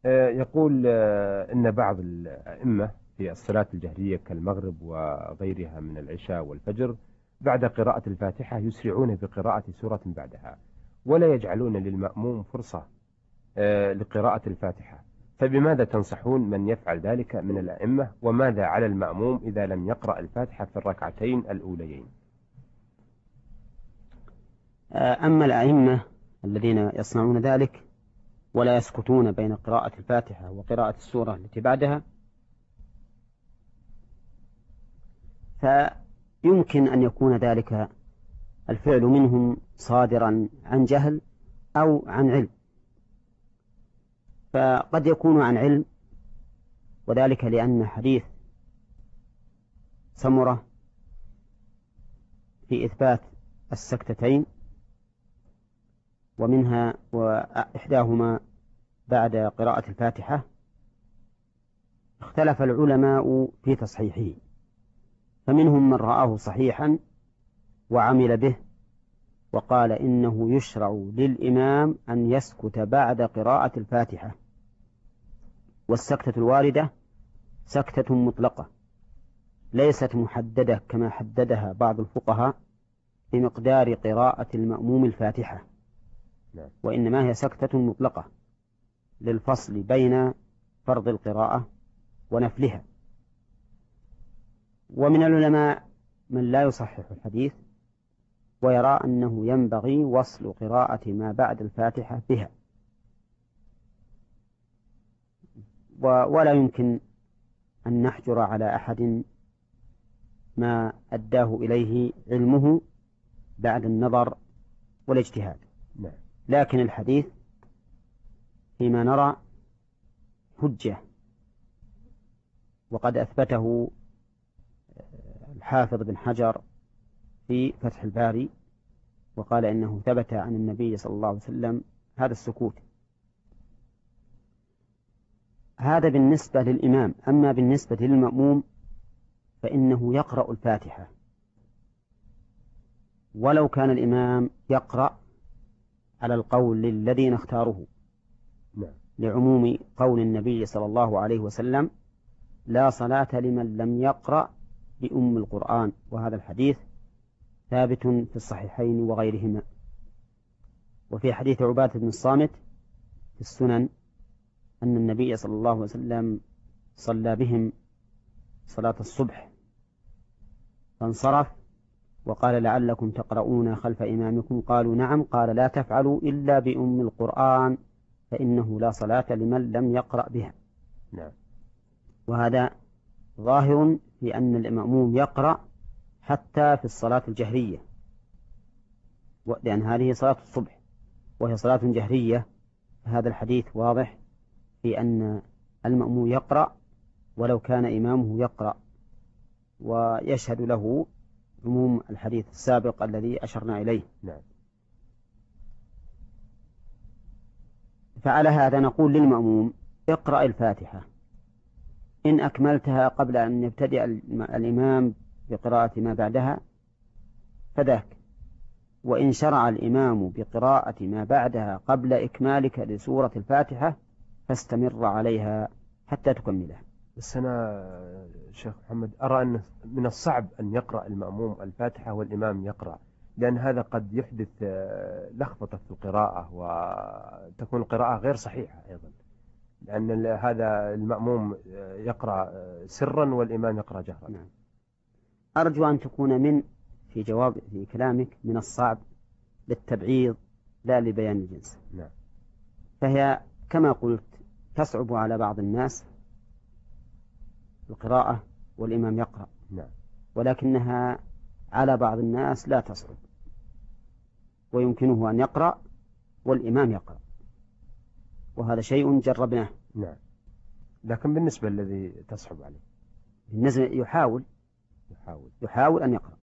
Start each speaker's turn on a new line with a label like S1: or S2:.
S1: يقول إن بعض الأئمة في الصلاة الجهرية كالمغرب وغيرها من العشاء والفجر بعد قراءة الفاتحة يسرعون بقراءة سورة بعدها، ولا يجعلون للمأموم فرصة لقراءة الفاتحة. فبماذا تنصحون من يفعل ذلك من الأئمة؟ وماذا على المأموم إذا لم يقرأ الفاتحة في الركعتين الأوليين؟
S2: أما الأئمة الذين يصنعون ذلك ولا يسكتون بين قراءة الفاتحة وقراءة السورة التي بعدها، فيمكن أن يكون ذلك الفعل منهم صادرا عن جهل أو عن علم. فقد يكون عن علم، وذلك لأن حديث سمرة في إثبات السكتتين ومنها وإحداهما بعد قراءة الفاتحة اختلف العلماء في تصحيحه، فمنهم من رآه صحيحا وعمل به وقال إنه يشرع للإمام أن يسكت بعد قراءة الفاتحة، والسكتة الواردة سكتة مطلقة ليست محددة كما حددها بعض الفقهاء بمقدار قراءة المأموم الفاتحة، وإنما هي سكتة مطلقة للفصل بين فرض القراءة ونفلها. ومن العلماء من لا يصحح الحديث ويرى أنه ينبغي وصل قراءة ما بعد الفاتحة بها، ولا يمكن أن نحجر على أحد ما أداه إليه علمه بعد النظر والاجتهاد. لكن الحديث فيما نرى حجة، وقد أثبته الحافظ بن حجر في فتح الباري وقال إنه ثبت عن النبي صلى الله عليه وسلم هذا السكوت. هذا بالنسبة للإمام. أما بالنسبة للمأموم فإنه يقرأ الفاتحة ولو كان الإمام يقرأ على القول الذي نختاره لعموم قول النبي صلى الله عليه وسلم: لا صلاة لمن لم يقرأ بأم القرآن. وهذا الحديث ثابت في الصحيحين وغيرهما. وفي حديث عبادة بن الصامت في السنن أن النبي صلى الله عليه وسلم صلى بهم صلاة الصبح فانصرف وقال: لعلكم تقرؤون خلف إمامكم؟ قالوا: نعم. قال: لا تفعلوا إلا بأم القرآن فإنه لا صلاة لمن لم يقرأ بها. وهذا ظاهر في أن المأموم يقرأ حتى في الصلاة الجهرية، لأن هذه صلاة الصبح وهي صلاة جهرية. هذا الحديث واضح في أن المأموم يقرأ ولو كان إمامه يقرأ، ويشهد له عموم الحديث السابق الذي أشرنا إليه. فعلى هذا نقول للمأموم: اقرأ الفاتحة، إن أكملتها قبل أن يبتدئ الإمام بقراءة ما بعدها فذاك، وإن شرع الإمام بقراءة ما بعدها قبل إكمالك لسورة الفاتحة فاستمر عليها حتى تكملها.
S1: بس أنا شيخ محمد أرى أن من الصعب أن يقرأ المأموم الفاتحة والإمام يقرأ، لأن هذا قد يحدث لخبطة في القراءة وتكون القراءة غير صحيحة أيضا، لأن هذا المأموم يقرأ سرا والإمام يقرأ جهرا.
S2: أرجو أن تكون في كلامك من الصعب للتبعيض لا لبيان الجنس. فهي كما قلت تصعب على بعض الناس القراءة والإمام يقرأ، ولكنها على بعض الناس لا تصعب، ويمكنه أن يقرأ والإمام يقرأ، وهذا شيء جربناه.
S1: لكن بالنسبة الذي تصعب عليه
S2: بالنسبة يحاول أن يقرأ.